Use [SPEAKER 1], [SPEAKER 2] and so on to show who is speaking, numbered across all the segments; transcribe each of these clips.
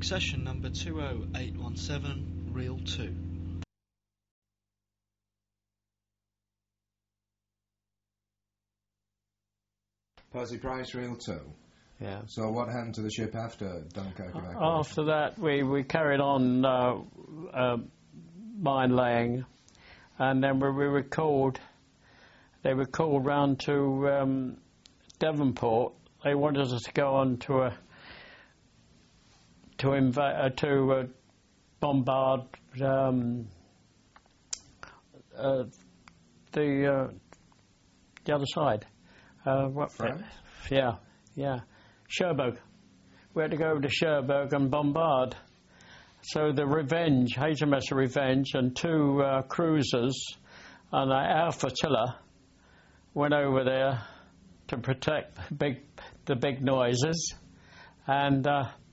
[SPEAKER 1] Succession number 20817, reel 2.
[SPEAKER 2] Percy Price, reel 2.
[SPEAKER 3] Yeah.
[SPEAKER 2] So what happened to the ship after Dunkirk evacuation?
[SPEAKER 3] After that, we carried on mine laying, and then we were called. They were called round to Devonport. They wanted us to go on to bombard the other side.
[SPEAKER 2] France?
[SPEAKER 3] Yeah. Cherbourg. We had to go over to Cherbourg and bombard. So the Revenge, HMS Revenge, and two cruisers and our flotilla went over there to protect the big noises. And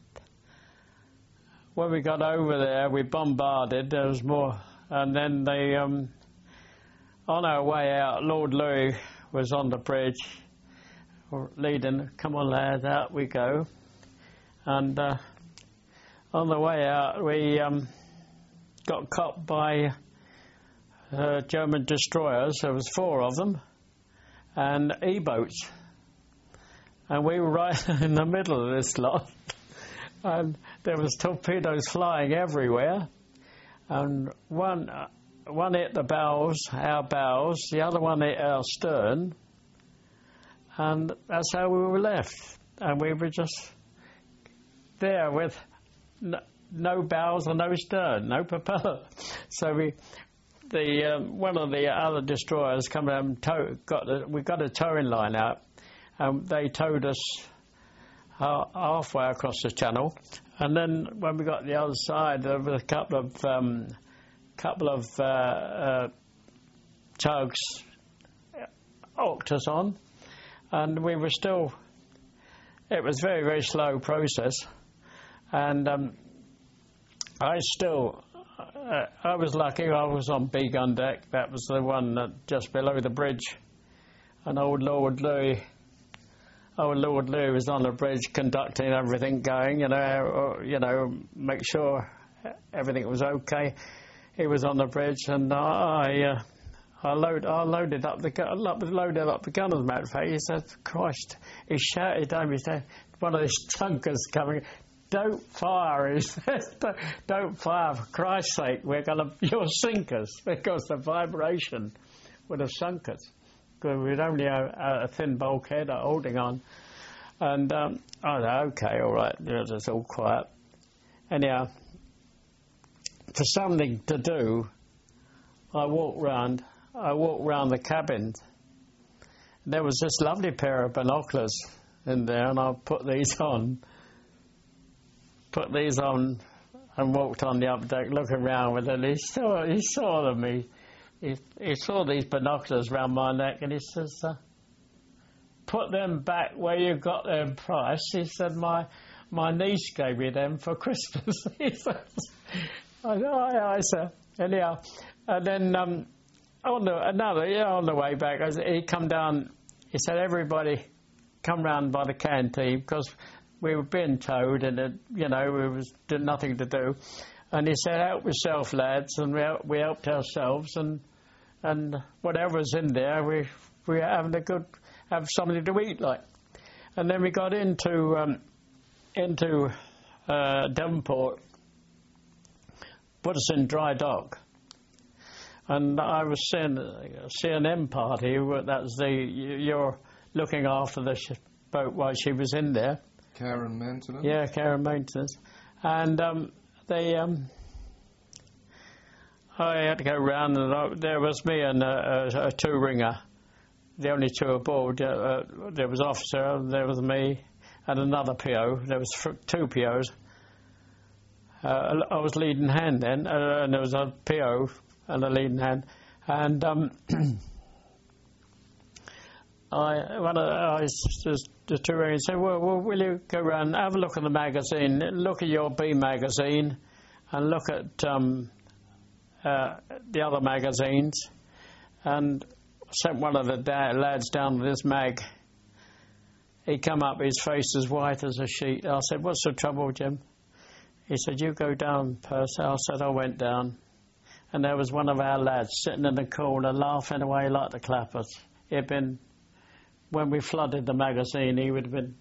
[SPEAKER 3] when we got over there, we bombarded. There was more, and then they, on our way out, Lord Louis was on the bridge, leading. Come on, lads, out we go. And on the way out, we got caught by German destroyers. There was 4 of them, and E-boats, and we were right in the middle of this lot. And there was torpedoes flying everywhere, and one hit the bows, our bows, the other one hit our stern, and that's how we were left. And we were just there with no bows and no stern, no propeller. So one of the other destroyers come and we got a towing line out, and they towed us halfway across the channel. And then when we got to the other side, there was a couple of tugs hooked us on, and we were still. It was a very, very slow process, and I was lucky. I was on B gun deck. That was the one that just below the bridge, and old Lord Louis was on the bridge conducting everything going, make sure everything was okay. He was on the bridge, and I loaded up the gun, as a matter of fact. He said, Christ, he shouted at me, he said, one of these tankers coming, don't fire, he said, don't fire, for Christ's sake, you'll sink us, because the vibration would have sunk us. We'd only a thin bulkhead holding on. And I said, okay, all right, it's all quiet. Anyhow, for something to do, I walked round the cabin. There was this lovely pair of binoculars in there, and I put these on and walked on the upper deck looking around with it. He saw them. He saw these binoculars round my neck, and he says, put them back where you got them priced. He said, my niece gave me them for Christmas. He says, I said, anyhow. And then on the way back, he come down, he said, everybody come round by the canteen, because we were being towed, and did nothing to do. And he said, help yourself, lads, and we helped ourselves, and whatever's in there, we were have something to eat, like. And then we got into Devonport, put us in dry dock, and I was seeing a CNN party. That was you're looking after the boat while she was in there.
[SPEAKER 2] Care and maintenance.
[SPEAKER 3] Yeah, care and maintenance, and I had to go round, and there was me and a 2-ringer, the only 2 aboard. There was officer, there was me, and another PO. There was 2 POs. I was leading hand then, and there was a PO and a leading hand. And the 2-ringer said, well, will you go round, have a look at the magazine, look at your B magazine, and look at the other magazines, and sent one of the lads down to this mag. He come up, his face as white as a sheet. I said, what's the trouble, Jim? He said, "You go down, Percy." I said, I went down. And there was one of our lads sitting in the corner laughing away like the clappers. He'd been, when we flooded the magazine, he would have been,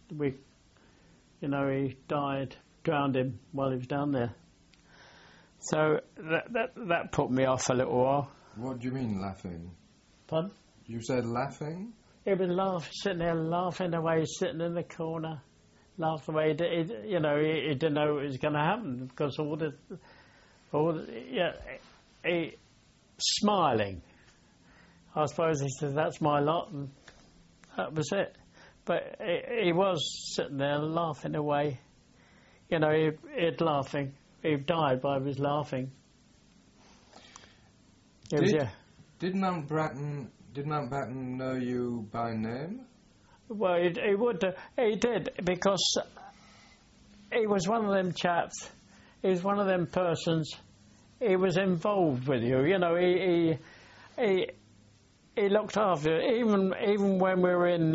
[SPEAKER 3] he died, drowned him while he was down there. So that put me off a little while.
[SPEAKER 2] What do you mean, laughing?
[SPEAKER 3] Pardon?
[SPEAKER 2] You said laughing?
[SPEAKER 3] He was sitting there laughing away, sitting in the corner, laughing away. He didn't know it was going to happen because he smiling. I suppose he said, "That's my lot," and that was it. But he was sitting there laughing away. He'd laughing. He died by his laughing.
[SPEAKER 2] Did Mountbatten know you by name?
[SPEAKER 3] Well, he would. He did, because he was one of them chaps. He was one of them persons. He was involved with you. He looked after you. Even when we were in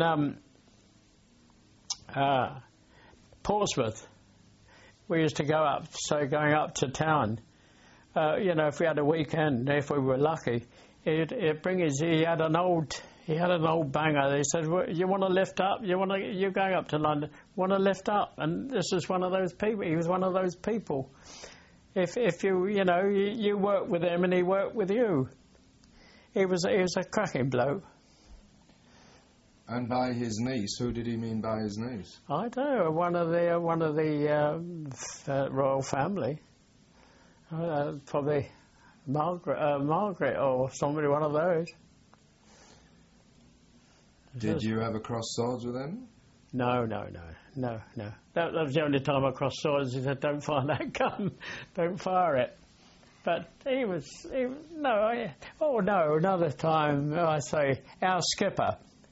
[SPEAKER 3] Portsmouth, we used to going up to town. If we had a weekend, if we were lucky, he'd bring he had an old banger. He said, "Well, you want to lift up? You're going up to London. Want to lift up?" And this is one of those people. He was one of those people. If you work with him and he worked with you, he was a cracking bloke.
[SPEAKER 2] And by his niece, who did he mean by his niece?
[SPEAKER 3] I don't know. One of the royal family. Probably Margaret or somebody, one of those.
[SPEAKER 2] Did you ever cross swords with him?
[SPEAKER 3] No. That was the only time I crossed swords. He said, "Don't fire that gun, don't fire it." But another time, I say, our skipper,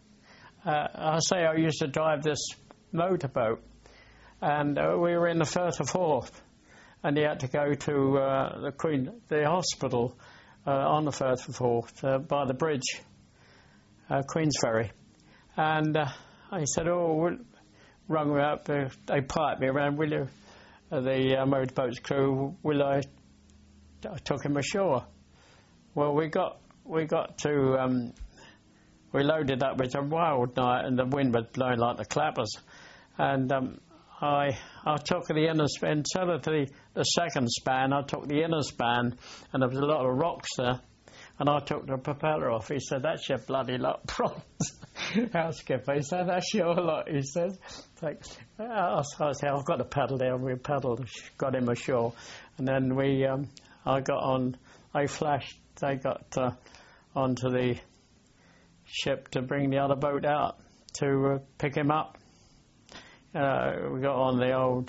[SPEAKER 3] I used to drive this motorboat, and we were in the Firth of Forth, and he had to go to the hospital on the Firth of Forth by the bridge, Queensferry. And I said, rung me up, they piped me around, "Will you, the motorboat's crew, I took him ashore." Well, we got to, we loaded up with a wild night and the wind was blowing like the clappers. And I took the inner span, instead of the second span, I took the inner span, and there was a lot of rocks there. And I took the propeller off. He said, "That's your bloody lot, Prompt." Our skipper, he said, "That's your lot," he said. I said, "I've got to paddle there." We paddled, got him ashore. And then I got on, they got onto the ship to bring the other boat out to pick him up. We got on the old,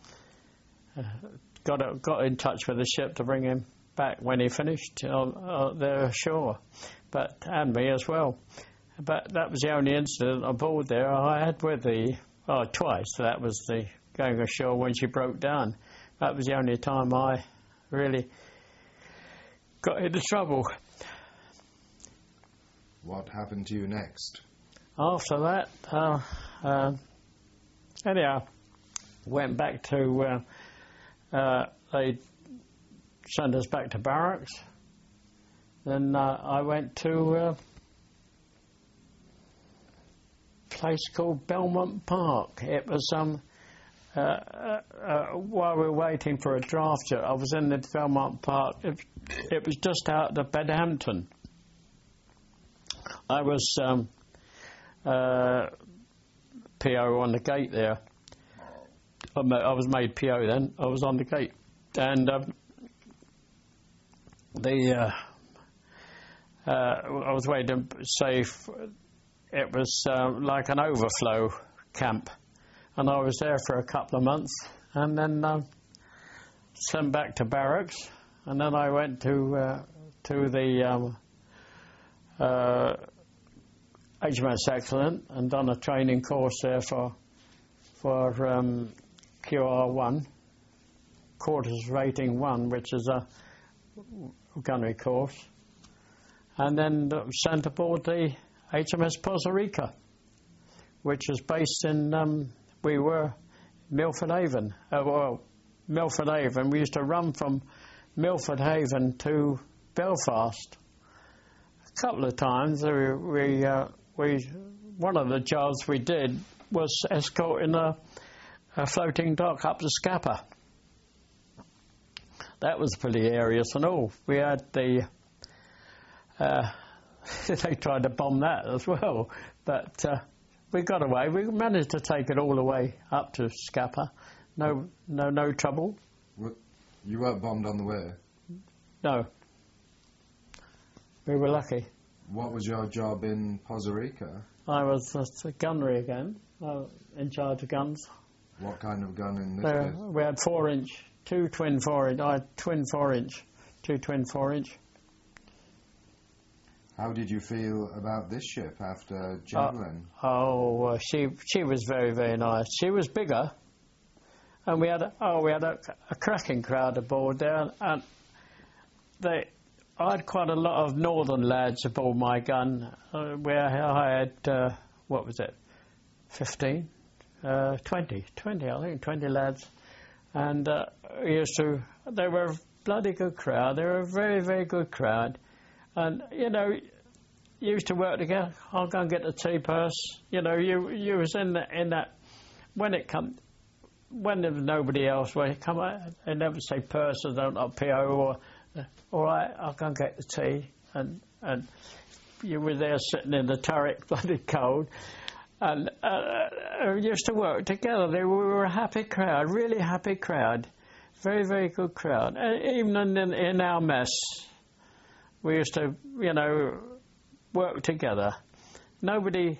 [SPEAKER 3] got in touch with the ship to bring him back when he finished there ashore, and me as well. But that was the only incident aboard there I had with twice. That was the going ashore when she broke down. That was the only time I really got into trouble.
[SPEAKER 2] What happened to you next?
[SPEAKER 3] After that, anyhow, went back to, they sent us back to barracks. Then I went to a place called Belmont Park. It was while we were waiting for a draft, I was in the Belmont Park. It was just out of Bedhampton. I was PO on the gate there. I was made PO then. I was on the gate, and I was waiting to say it was like an overflow camp, and I was there for a couple of months, and then sent back to barracks, and then I went to the HMS Excellent and done a training course there for QR1, quarters rating 1, which is a gunnery course, and then sent aboard the HMS Costa Rica, which was based in we were Milford Haven, Milford Haven. We used to run from Milford Haven to Belfast. A couple of times, one of the jobs we did was escorting a floating dock up to Scapa. That was pretty areas and all. We had the... they tried to bomb that as well, but we got away. We managed to take it all the way up to Scapa. No trouble.
[SPEAKER 2] You weren't bombed on the way?
[SPEAKER 3] No. We were lucky.
[SPEAKER 2] What was your job in Poza Rica?
[SPEAKER 3] I was a gunnery again, in charge of guns.
[SPEAKER 2] What kind of gun in this case?
[SPEAKER 3] We had 4-inch, 2 twin 4-inch. I had twin 4-inch, 2 twin 4-inch.
[SPEAKER 2] How did you feel about this ship after Javelin?
[SPEAKER 3] She was very, very nice. She was bigger, and we had a cracking crowd aboard there, and I had quite a lot of northern lads aboard my gun, where I had 15, 20, I think 20 lads, and they were a bloody good crowd. They were a very, very good crowd. And, you used to work together. I'll go and get the tea purse. You was in that, when there was nobody else, where you come out, they never say purse, or don't like PO, or, all right, I'll go and get the tea. And you were there sitting in the turret, bloody cold. And we used to work together. We were a happy crowd, really happy crowd. Very, very good crowd. Even in our mess, we used to, work together. Nobody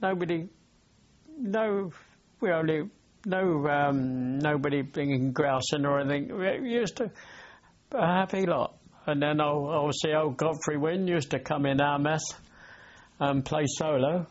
[SPEAKER 3] being grousing or anything. We used to a happy lot. And then obviously old Godfrey Wynne used to come in our mess and play solo.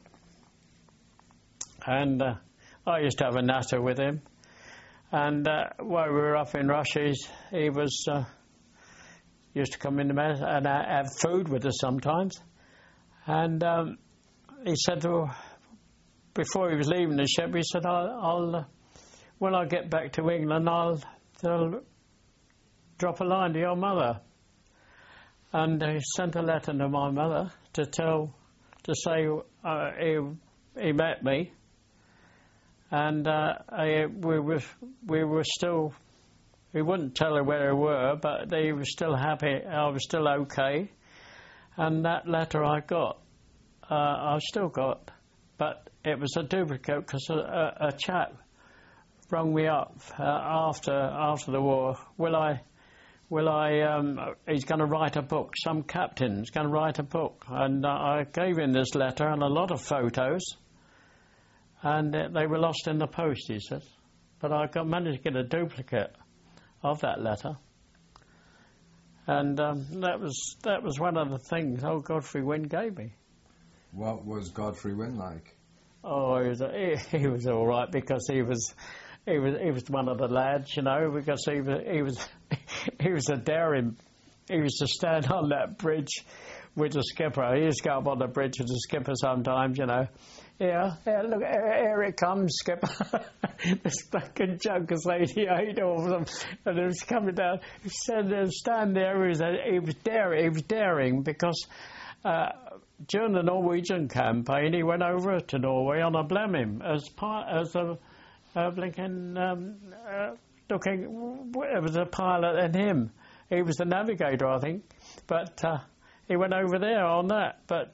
[SPEAKER 3] And I used to have a natter with him. And while we were up in Russia, he was used to come in the mess and have food with us sometimes. And he said, before he was leaving the ship, he said, I'll when I get back to England, I'll drop a line to your mother. And he sent a letter to my mother to say he met me. And we were still, he wouldn't tell her where we were, but he was still happy, I was still okay. And that letter I got, I've still got, but it was a duplicate because a chap rung me up after the war. He's going to write a book, some captain's going to write a book. And I gave him this letter and a lot of photos. And they were lost in the post, he says. But I managed to get a duplicate of that letter. And that was one of the things old Godfrey Wynne gave me.
[SPEAKER 2] What was Godfrey Wynne like?
[SPEAKER 3] Oh, he was all right because he was one of the lads, because he was a daring. He used to stand on that bridge with the skipper. He used to go up on the bridge with the skipper sometimes, Yeah, look, here it comes, skipper. This fucking Junkers 88 or something, and it was coming down. He said, stand there. He was daring because during the Norwegian campaign, he went over to Norway on a Blenheim as a blinking looking. It was a pilot and him. He was the navigator, I think, but he went over there on that. But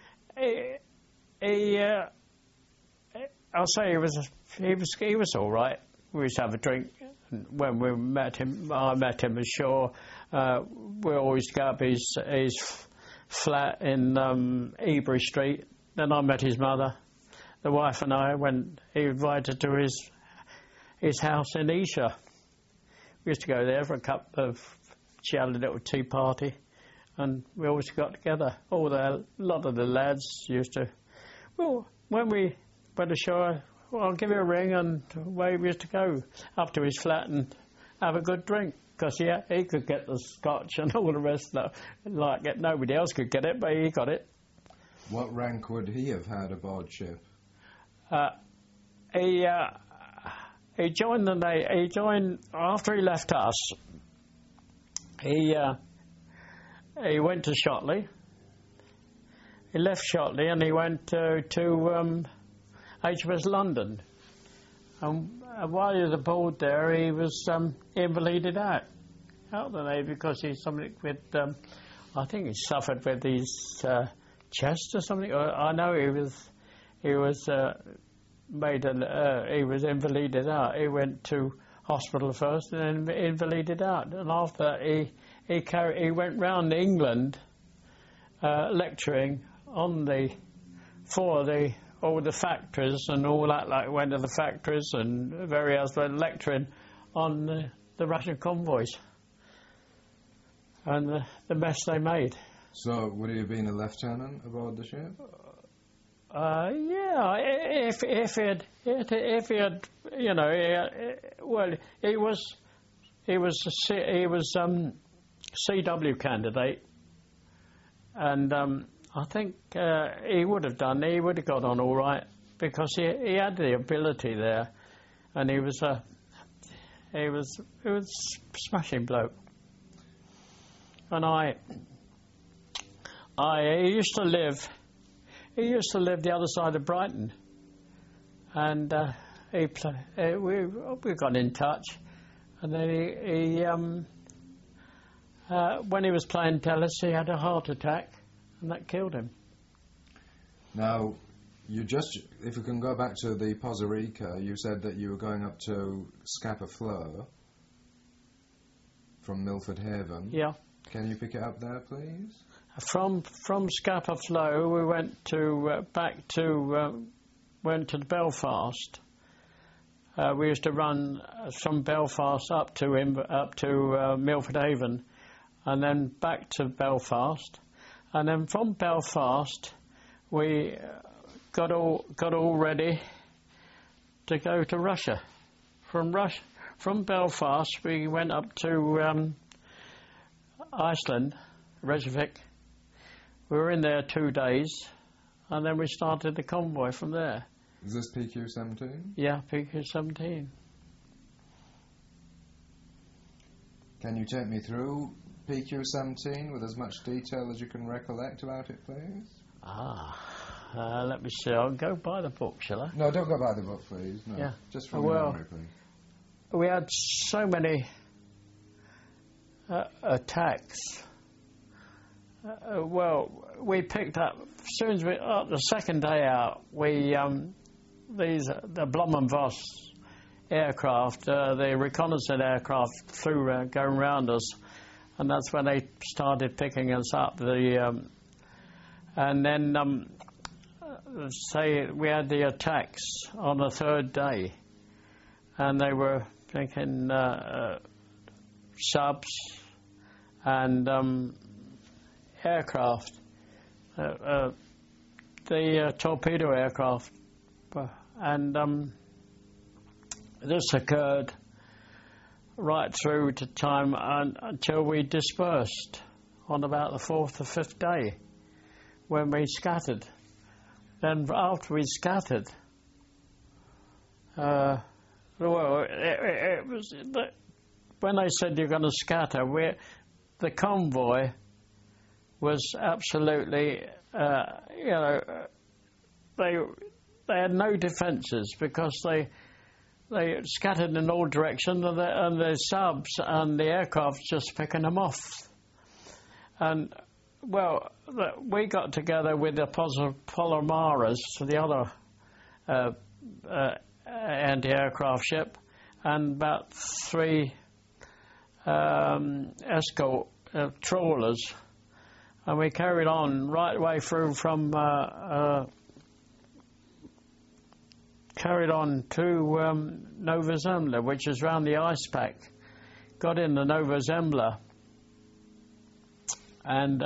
[SPEAKER 3] I'll say he was all right. We used to have a drink. When we met him, I met him ashore. We always go up his flat in Ebury Street. Then I met his mother. The wife and I went. He invited to his house in Esher. We used to go there for a cup of. She had a little tea party, and we always got together. A lot of the lads used to. Well, when we went ashore, I'll give you a ring, and away we used to go up to his flat and have a good drink. Because, he could get the scotch and all the rest of it. Nobody else could get it, but he got it.
[SPEAKER 2] What rank would he have had aboard ship?
[SPEAKER 3] he joined He joined after he left us. He went to Shotley. He left Shotley and he went to HMS London. And while he was aboard there, he was invalided out of the Navy because he's something with, I think he suffered with his chest or something. I know he was he was invalided out. He went to hospital first and then invalided out. And after that, he went round England lecturing on all the factories and all that. Like went to the factories and various lecturing on the Russian convoys and the mess they made.
[SPEAKER 2] So, would he have been a lieutenant aboard the ship?
[SPEAKER 3] Yeah, if he had, you know, well, he was CW candidate, and I think he would have got on all right because he had the ability there, and he was a smashing bloke, and he used to live the other side of Brighton, and we got in touch, and then he when he was playing tennis, he had a heart attack, and that killed him.
[SPEAKER 2] Now, if we can go back to the Poza Rica, you said that you were going up to Scapa Flow from Milford Haven.
[SPEAKER 3] Yeah.
[SPEAKER 2] Can you pick it up there, please?
[SPEAKER 3] From Scapa Flow, we went to went to Belfast. We used to run from Belfast up to Milford Haven, and then back to Belfast, and then from Belfast we got all ready to go to Russia. From Belfast we went up to Iceland, Reykjavik. We were in there 2 days, and then we started the convoy from there.
[SPEAKER 2] Is this PQ-17?
[SPEAKER 3] Yeah, PQ-17.
[SPEAKER 2] Can you take me through PQ-17 with as much detail as you can recollect about it, please?
[SPEAKER 3] Let me see. I'll go by the book, shall I?
[SPEAKER 2] No, don't go by the book, please. No,
[SPEAKER 3] yeah.
[SPEAKER 2] Just from memory, please.
[SPEAKER 3] We had so many attacks. Well, we picked up as soon as the second day out. The Blumenvoss aircraft, the reconnaissance aircraft, flew going round us, and that's when they started picking us up. And then say we had the attacks on the third day, and they were thinking subs and aircraft, the torpedo aircraft, and this occurred right through to time until we dispersed on about the fourth or fifth day, when we scattered. Then after we scattered, well, it was when they said you're going to scatter, the convoy was absolutely, they had no defences because they scattered in all directions, and the subs and the aircraft just picking them off. And well, we got together with the Palomares, the other anti-aircraft ship, and about 3 escort trawlers. And we carried on right away through from, carried on to Nova Zembla, which is round the ice pack. Got in the Nova Zembla, and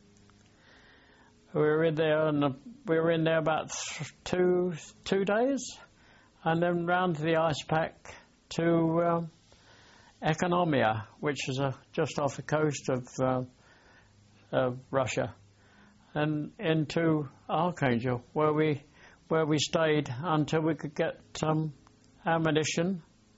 [SPEAKER 3] we were in there, about 2 days, and then round to the ice pack to Economia, which is just off the coast of Russia, and into Archangel, where we stayed until we could get ammunition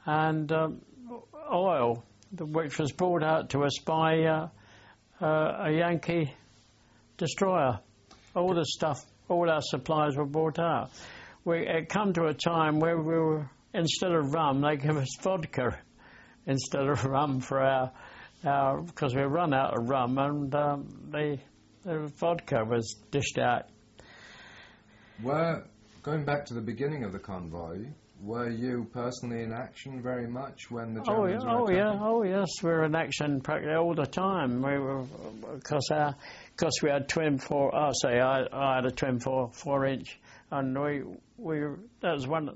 [SPEAKER 3] and oil, which was brought out to us by a Yankee destroyer. All the stuff, all our supplies were brought out. It come to a time where we were, instead of rum, they give us vodka instead of rum for our because we run out of rum, and the vodka was dished out.
[SPEAKER 2] Going back to the beginning of the convoy, were you personally in action very much when the Germans were attacking?
[SPEAKER 3] Oh yes, we were in action practically all the time. We were because we had twin four. I had a twin 4-inch, and that was one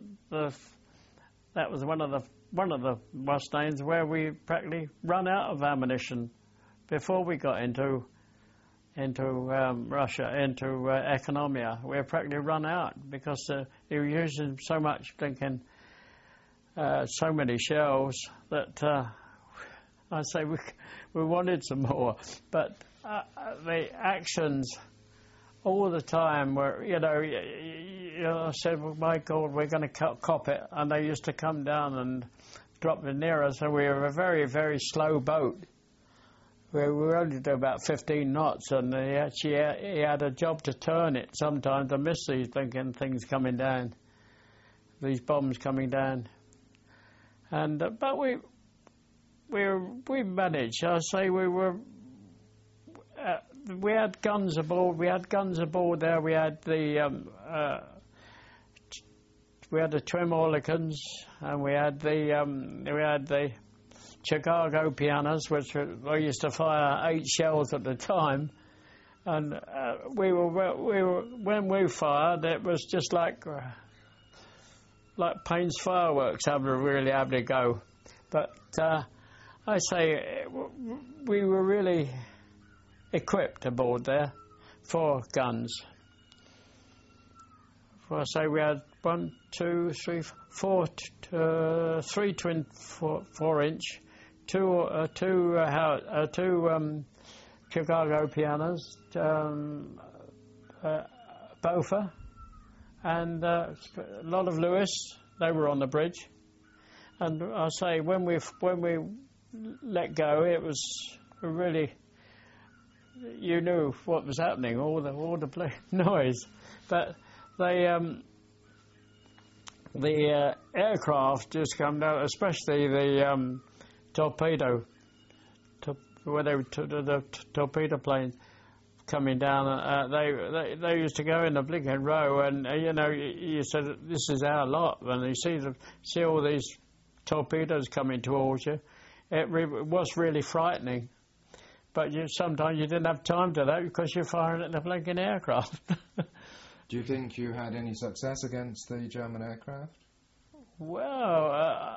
[SPEAKER 3] of the Mustangs where we practically run out of ammunition before we got into Russia, into Economia. We practically run out because they were using so much thinking, so many shells that I say we wanted some more. But the actions all the time were, I said, well, my God, we're going to cop it. And they used to come down and drop it near us, and we were a very, very slow boat. We were only do about 15 knots, and he had a job to turn it sometimes. I miss these thinking things coming down, these bombs coming down. And but we managed. I say we had guns aboard. We had guns aboard there. We had the Twin Oerlikons, and we had the Chicago pianos, which they used to fire 8 shells at a time, and when we fired, it was just like Payne's fireworks, having to go. But I say we were really equipped aboard there for guns. I say we had 1, 2, 3, 4, 3 twin 4-inch. Two Chicago pianos, Boffa, and a lot of Lewis. They were on the bridge, and I say when we let go, it was really, you knew what was happening, all the noise, but the aircraft just come down, especially the torpedo, where they were the torpedo planes coming down. They used to go in a blinking row, and you said this is our lot. When you see all these torpedoes coming towards you, it was really frightening. But sometimes you didn't have time to that because you're firing at the blinking aircraft.
[SPEAKER 2] Do you think you had any success against the German aircraft?
[SPEAKER 3] Well,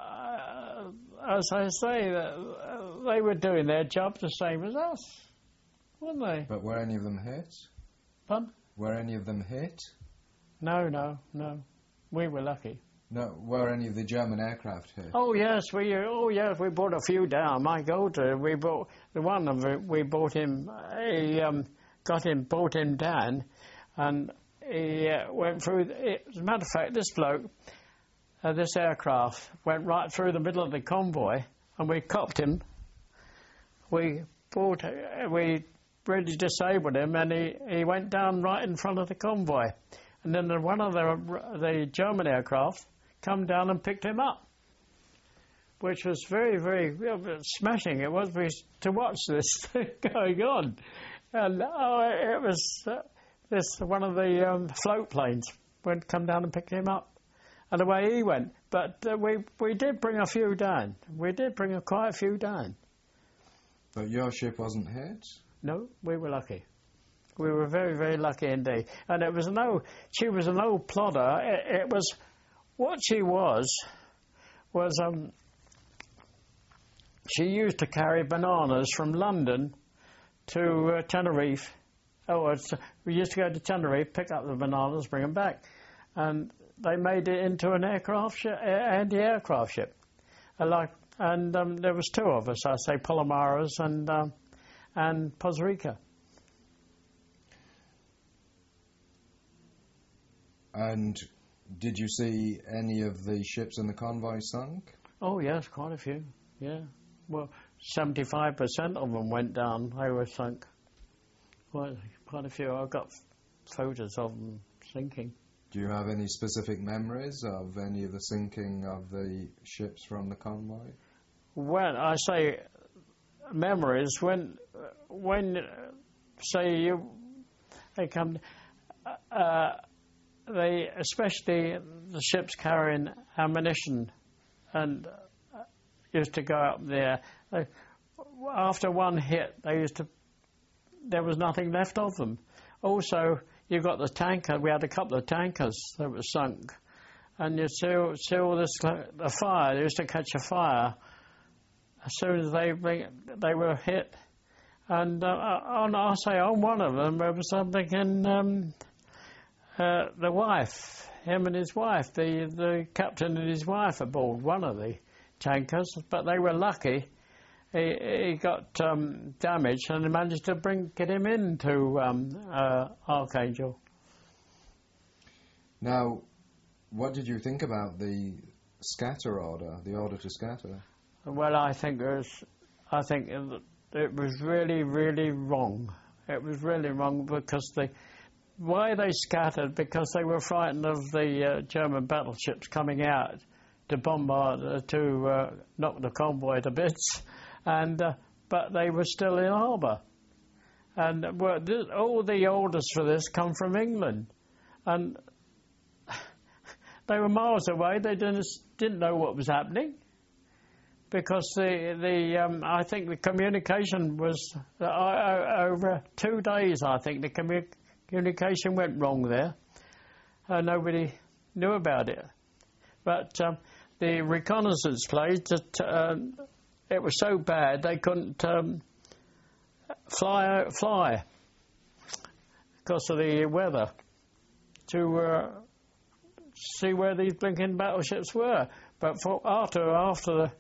[SPEAKER 3] as I say, they were doing their job the same as us, weren't they?
[SPEAKER 2] But were any of them hit?
[SPEAKER 3] Pardon?
[SPEAKER 2] Were any of them hit?
[SPEAKER 3] No. We were lucky.
[SPEAKER 2] No, were any of the German aircraft hit?
[SPEAKER 3] Oh yes, we brought a few down. My God, we brought the one of it. We brought him. Brought him down, and he went through. As a matter of fact, this bloke. This aircraft went right through the middle of the convoy, and we copped him. We really disabled him, and he went down right in front of the convoy. And then one of the German aircraft come down and picked him up, which was very, very smashing. It was to watch this thing going on, and it was this one of the float planes come down and picked him up. And away he went. But we did bring a few down. We did bring quite a few down.
[SPEAKER 2] But your ship wasn't hit?
[SPEAKER 3] No, we were lucky. We were very, very lucky indeed. And she was an old plodder. It was, what she was she used to carry bananas from London to Tenerife. We used to go to Tenerife, pick up the bananas, bring them back. And they made it into an anti-aircraft ship. And there was 2 of us, I say, Palomares and Pozrica.
[SPEAKER 2] And did you see any of the ships in the convoy sunk?
[SPEAKER 3] Oh yes, quite a few. Yeah. Well, 75% of them went down. They were sunk. Quite a few. I've got photos of them sinking.
[SPEAKER 2] Do you have any specific memories of any of the sinking of the ships from the convoy?
[SPEAKER 3] When I say memories, when say they come, they especially the ships carrying ammunition, and used to go up there. After one hit, there was nothing left of them. Also, you got the tanker. We had a couple of tankers that were sunk, and you see all this the fire. They used to catch a fire as soon as they were hit. And I say on one of them there was something in the wife, him and his wife, the captain and his wife aboard one of the tankers, but they were lucky. He got damaged, and they managed to get him into Archangel.
[SPEAKER 2] Now, what did you think about the scatter order, the order to scatter?
[SPEAKER 3] Well, I think it was really, really wrong. It was really wrong because why they scattered, because they were frightened of the German battleships coming out to bombard, to knock the convoy to bits. And but they were still in harbour, and all the orders for this come from England, and they were miles away. They didn't know what was happening, because I think the communication was over 2 days. I think the communication went wrong there. Nobody knew about it, but the reconnaissance planes it was so bad they couldn't fly because of the weather to see where these blinking battleships were. But after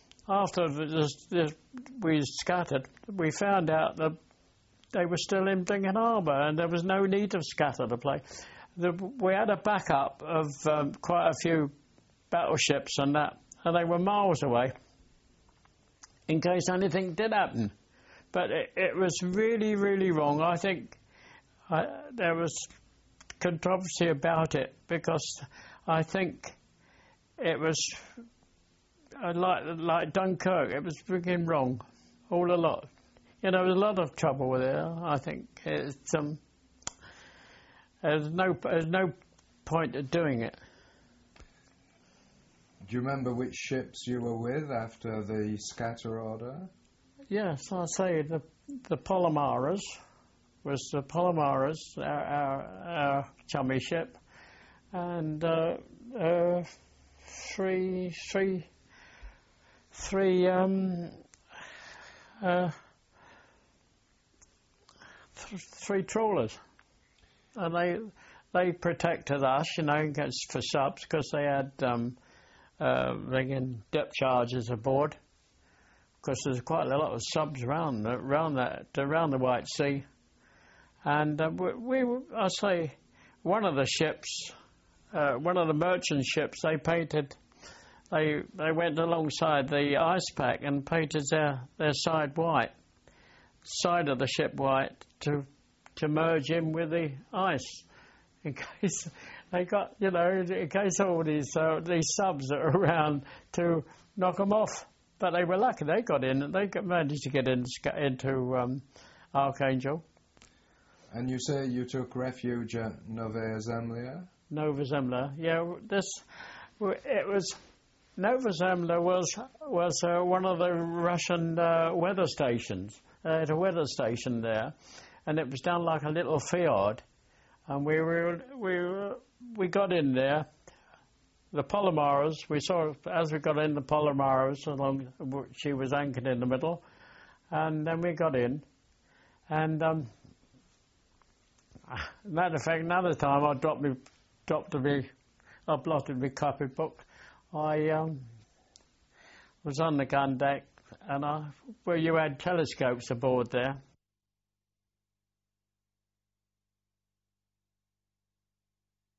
[SPEAKER 3] we scattered, we found out that they were still in Blinken Harbour, and there was no need to scatter the plane. We had a backup of quite a few battleships and they were miles away, in case anything did happen. But it was really, really wrong. I think there was controversy about it, because I think it was like Dunkirk. It was freaking wrong, all a lot. You know, there's a lot of trouble with it. I think there's no point of doing it.
[SPEAKER 2] Do you remember which ships you were with after the scatter order?
[SPEAKER 3] Yes, I say the Palomares was the Palomares, our chummy ship, and three trawlers, and they protected us, you know, against for subs, because they had bringing depth charges aboard, because there's quite a lot of subs around the White Sea, and I say one of the ships, one of the merchant ships, they went alongside the ice pack and painted their side of the ship white to merge in with the ice, in case they got, you know, in case all these subs are around to knock them off. But they were lucky; they got in, and they managed to get into Archangel. And
[SPEAKER 2] you say you took refuge at Novaya Zemlya?
[SPEAKER 3] Nova Zemlya, yeah. Nova Zemlya was one of the Russian weather stations. They had a weather station there, and it was down like a little fjord. And we got in there. The Palomares, we saw as we got in the Palomares, she was anchored in the middle, and then we got in. And matter of fact, another time I blotted my copy book. I was on the gun deck, and where you had telescopes aboard there,